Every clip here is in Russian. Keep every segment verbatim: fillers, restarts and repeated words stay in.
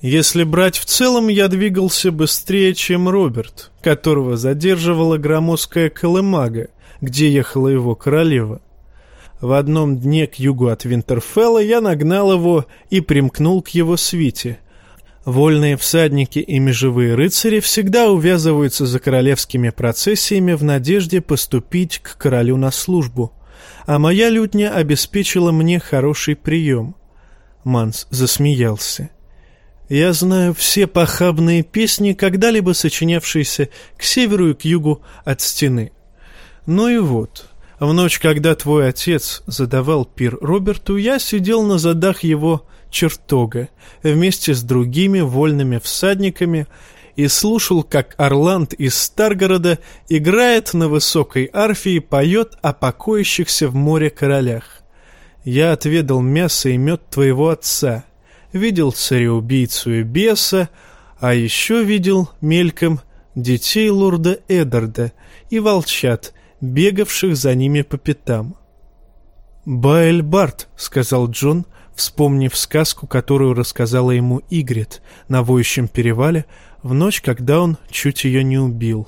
Если брать в целом, я двигался быстрее, чем Роберт, которого задерживала громоздкая колымага, где ехала его королева. В одном дне к югу от Винтерфелла я нагнал его и примкнул к его свите. Вольные всадники и межевые рыцари всегда увязываются за королевскими процессиями в надежде поступить к королю на службу, а моя лютня обеспечила мне хороший прием. Манс засмеялся. Я знаю все похабные песни, когда-либо сочинявшиеся к северу и к югу от стены. Ну и вот, в ночь, когда твой отец задавал пир Роберту, я сидел на задах его чертога вместе с другими вольными всадниками и слушал, как Орланд из Старгорода играет на высокой арфе и поет о покоящихся в море королях. Я отведал мясо и мед твоего отца, видел цареубийцу и беса, а еще видел мельком детей лорда Эддарда и волчат, бегавших за ними по пятам. «Баэльбард», — сказал Джон, вспомнив сказку, которую рассказала ему Игрит на воющем перевале в ночь, когда он чуть ее не убил.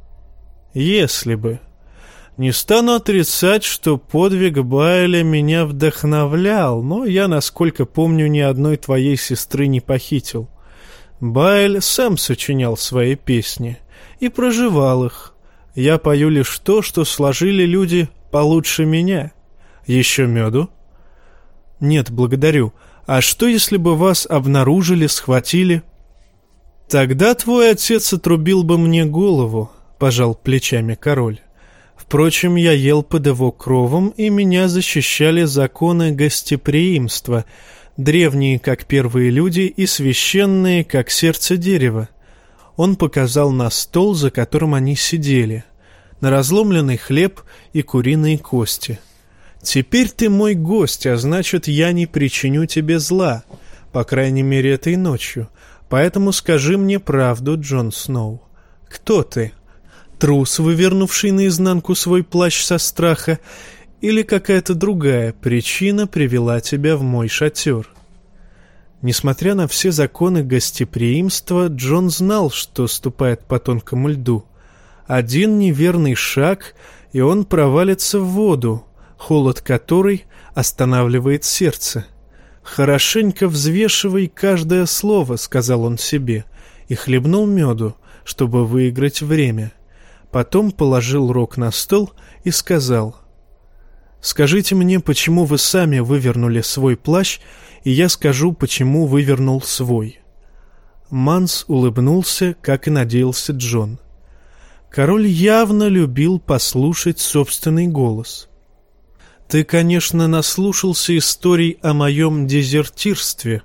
«Если бы. Не стану отрицать, что подвиг Баэля меня вдохновлял, но я, насколько помню, ни одной твоей сестры не похитил. Баэль сам сочинял свои песни и проживал их. Я пою лишь то, что сложили люди получше меня. Еще меду?» «Нет, благодарю. А что, если бы вас обнаружили, схватили?» «Тогда твой отец отрубил бы мне голову», — пожал плечами король. «Впрочем, я ел под его кровом, и меня защищали законы гостеприимства, древние, как первые люди, и священные, как сердце дерева». Он показал на стол, за которым они сидели, на разломленный хлеб и куриные кости. «Теперь ты мой гость, а значит, я не причиню тебе зла, по крайней мере, этой ночью. Поэтому скажи мне правду, Джон Сноу. Кто ты? Трус, вывернувший наизнанку свой плащ со страха, или какая-то другая причина привела тебя в мой шатер?» Несмотря на все законы гостеприимства, Джон знал, что ступает по тонкому льду. Один неверный шаг, и он провалится в воду, холод которой останавливает сердце. «Хорошенько взвешивай каждое слово», — сказал он себе, и хлебнул меду, чтобы выиграть время. Потом положил рог на стол и сказал: «Скажите мне, почему вы сами вывернули свой плащ, и я скажу, почему вывернул свой». Манс улыбнулся, как и надеялся Джон. Король явно любил послушать собственный голос. «Ты, конечно, наслушался историй о моем дезертирстве.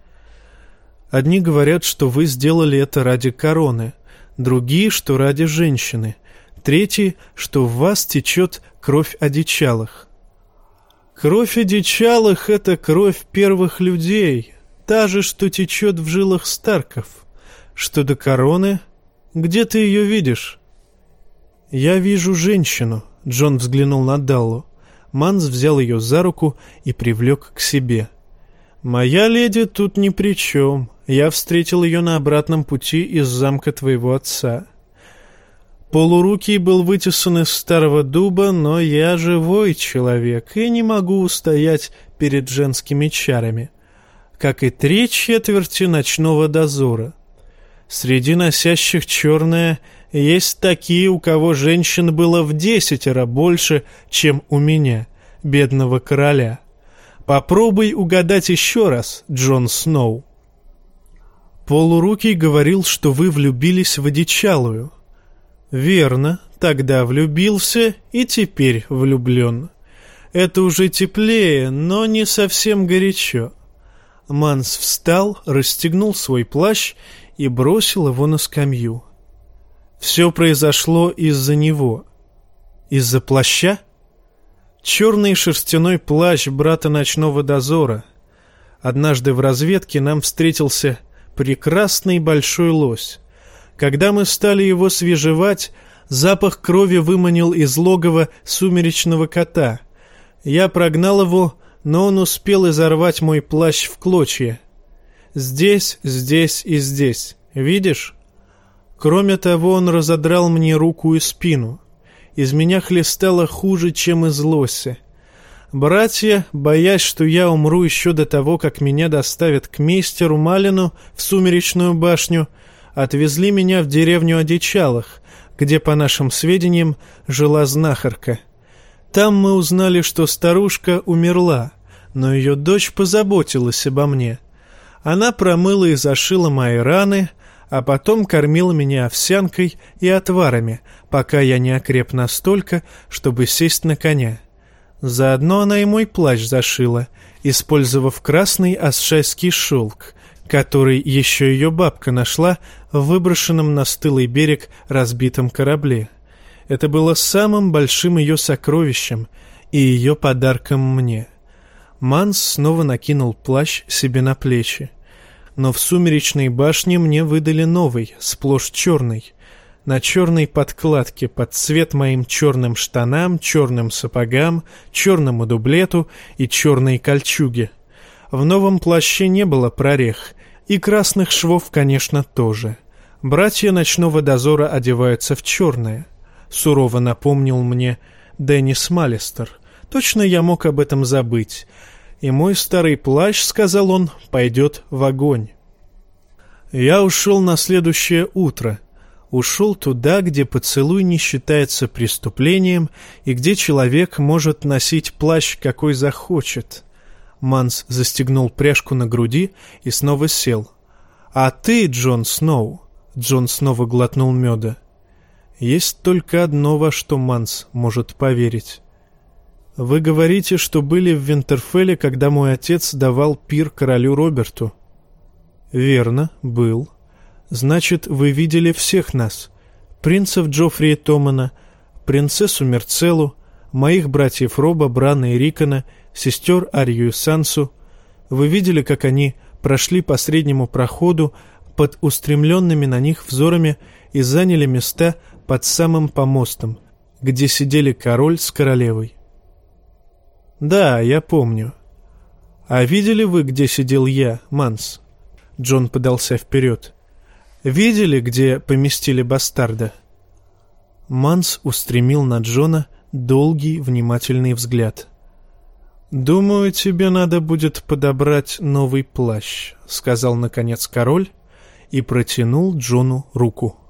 Одни говорят, что вы сделали это ради короны, другие, что ради женщины, третьи, что в вас течет кровь одичалых. Кровь одичалых — это кровь первых людей, та же, что течет в жилах Старков. Что до короны, где ты ее видишь?» «Я вижу женщину», — Джон взглянул на Даллу. Манс взял ее за руку и привлек к себе. «Моя леди тут ни при чем. Я встретил ее на обратном пути из замка твоего отца. Полурукий был вытесан из старого дуба, но я живой человек и не могу устоять перед женскими чарами, как и три четверти ночного дозора. Среди носящих черное есть такие, у кого женщин было в десятеро больше, чем у меня, бедного короля. Попробуй угадать еще раз, Джон Сноу». «Полурукий говорил, что вы влюбились в одичалую». «Верно, тогда влюбился и теперь влюблен. Это уже теплее, но не совсем горячо». Манс встал, расстегнул свой плащ и бросил его на скамью. Все произошло из-за него. Из-за плаща? Черный шерстяной плащ брата ночного дозора. Однажды в разведке нам встретился прекрасный большой лось. Когда мы стали его свежевать, запах крови выманил из логова сумеречного кота. Я прогнал его, но он успел изорвать мой плащ в клочья. Здесь, здесь и здесь. Видишь? Кроме того, он разодрал мне руку и спину. Из меня хлестало хуже, чем из лося. Братья, боясь, что я умру еще до того, как меня доставят к мейстеру Малину в Сумеречную башню, отвезли меня в деревню Одичалых, где, по нашим сведениям, жила знахарка. Там мы узнали, что старушка умерла, но ее дочь позаботилась обо мне. Она промыла и зашила мои раны, а потом кормила меня овсянкой и отварами, пока я не окреп настолько, чтобы сесть на коня. Заодно она и мой плащ зашила, использовав красный асшайский шелк, который еще ее бабка нашла в выброшенном на стылый берег разбитом корабле. Это было самым большим ее сокровищем и ее подарком мне. Манс снова накинул плащ себе на плечи. Но в Сумеречной башне мне выдали новый, сплошь черный. На черной подкладке под цвет моим черным штанам, черным сапогам, черному дублету и черной кольчуге. В новом плаще не было прорех, и красных швов, конечно, тоже. Братья ночного дозора одеваются в черное. Сурово напомнил мне Деннис Маллистер. Точно я мог об этом забыть. И мой старый плащ, сказал он, пойдет в огонь. Я ушел на следующее утро. Ушел туда, где поцелуй не считается преступлением и где человек может носить плащ, какой захочет. Манс застегнул пряжку на груди и снова сел. «А ты, Джон Сноу?» Джон снова глотнул меда. «Есть только одно, во что Манс может поверить. Вы говорите, что были в Винтерфелле, когда мой отец давал пир королю Роберту?» «Верно, был. Значит, вы видели всех нас. Принцев Джоффри и Томана, принцессу Мерцеллу, моих братьев Роба, Брана и Рикона, сестер Арью и Сансу. Вы видели, как они прошли по среднему проходу под устремленными на них взорами и заняли места под самым помостом, где сидели король с королевой?» «Да, я помню. А видели вы, где сидел я, Манс?» Джон подался вперед. «Видели, где поместили бастарда?» Манс устремил на Джона долгий, внимательный взгляд. «Думаю, тебе надо будет подобрать новый плащ», — сказал наконец король и протянул Джону руку.